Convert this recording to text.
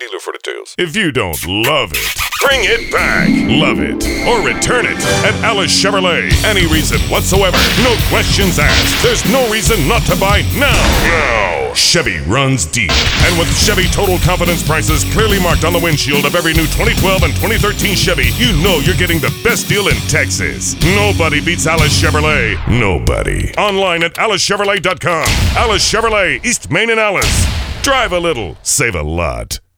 dealer for details. If you don't love it, bring it back. Love it or return it at Alice Chevrolet. Any reason whatsoever. No questions asked. There's no reason not to buy now. Chevy runs deep. And with Chevy Total Confidence prices clearly marked on the windshield of every new 2012 and 2013 Chevy, you know you're getting the best deal in Texas. Nobody beats Alice Chevrolet. Nobody. Online at AliceChevrolet.com. Alice Chevrolet, East Main and Alice. Drive a little, save a lot.